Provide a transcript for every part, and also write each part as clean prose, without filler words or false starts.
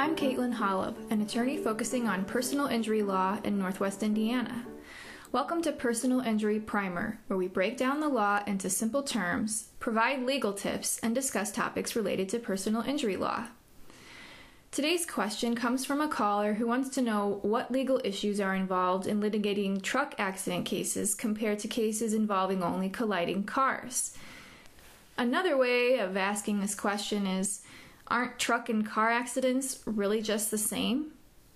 I'm Caitlin Holub, an attorney focusing on personal injury law in Northwest Indiana. Welcome to Personal Injury Primer, where we break down the law into simple terms, provide legal tips, and discuss topics related to personal injury law. Today's question comes from a caller who wants to know what legal issues are involved in litigating truck accident cases compared to cases involving only colliding cars. Another way of asking this question is, aren't truck and car accidents really just the same?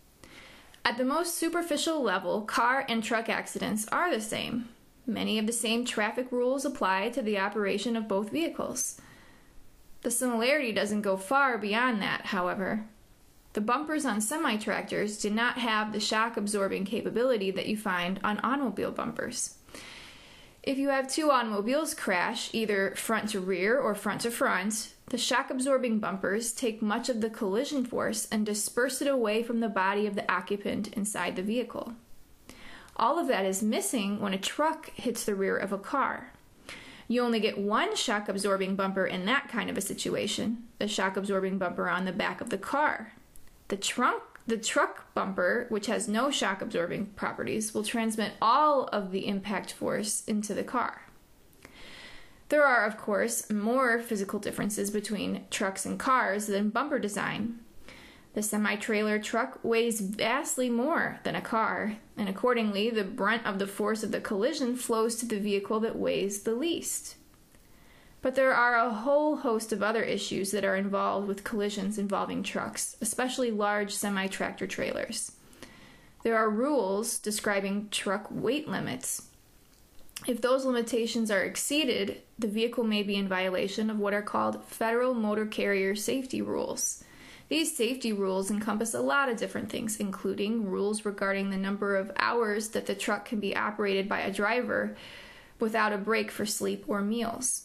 At the most superficial level, car and truck accidents are the same. Many of the same traffic rules apply to the operation of both vehicles. The similarity doesn't go far beyond that, however. The bumpers on semi-tractors do not have the shock-absorbing capability that you find on automobile bumpers. If you have two automobiles crash, either front to rear or front to front, the shock-absorbing bumpers take much of the collision force and disperse it away from the body of the occupant inside the vehicle. All of that is missing when a truck hits the rear of a car. You only get one shock-absorbing bumper in that kind of a situation, the shock-absorbing bumper on the back of the car. The truck bumper, which has no shock-absorbing properties, will transmit all of the impact force into the car. There are, of course, more physical differences between trucks and cars than bumper design. The semi-trailer truck weighs vastly more than a car, and accordingly, the brunt of the force of the collision flows to the vehicle that weighs the least. But there are a whole host of other issues that are involved with collisions involving trucks, especially large semi-tractor trailers. There are rules describing truck weight limits. If those limitations are exceeded, the vehicle may be in violation of what are called Federal Motor Carrier Safety Rules. These safety rules encompass a lot of different things, including rules regarding the number of hours that the truck can be operated by a driver without a break for sleep or meals.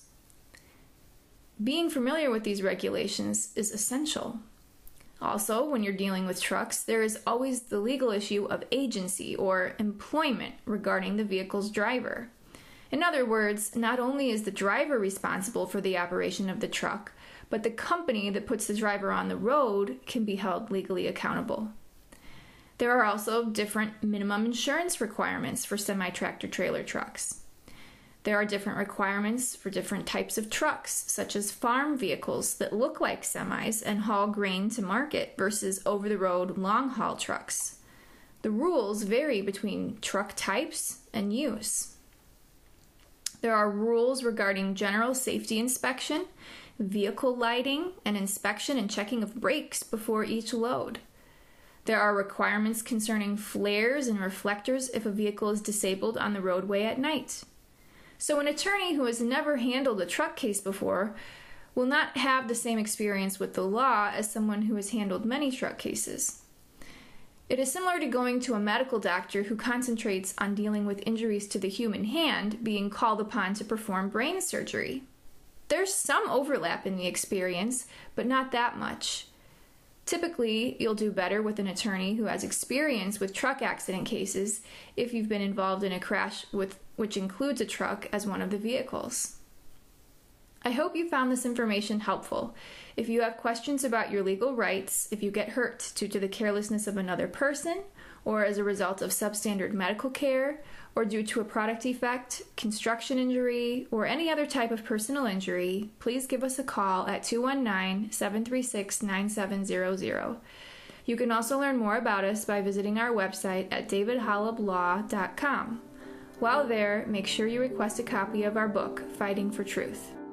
Being familiar with these regulations is essential. Also, when you're dealing with trucks, there is always the legal issue of agency or employment regarding the vehicle's driver. In other words, not only is the driver responsible for the operation of the truck, but the company that puts the driver on the road can be held legally accountable. There are also different minimum insurance requirements for semi-tractor trailer trucks. There are different requirements for different types of trucks, such as farm vehicles that look like semis and haul grain to market versus over-the-road long-haul trucks. The rules vary between truck types and use. There are rules regarding general safety inspection, vehicle lighting, and inspection and checking of brakes before each load. There are requirements concerning flares and reflectors if a vehicle is disabled on the roadway at night. So an attorney who has never handled a truck case before will not have the same experience with the law as someone who has handled many truck cases. It is similar to going to a medical doctor who concentrates on dealing with injuries to the human hand being called upon to perform brain surgery. There's some overlap in the experience, but not that much. Typically, you'll do better with an attorney who has experience with truck accident cases if you've been involved in a crash which includes a truck as one of the vehicles. I hope you found this information helpful. If you have questions about your legal rights, if you get hurt due to the carelessness of another person, or as a result of substandard medical care, or due to a product defect, construction injury, or any other type of personal injury, please give us a call at 219-736-9700. You can also learn more about us by visiting our website at davidholublaw.com. While there, make sure you request a copy of our book, Fighting for Truth.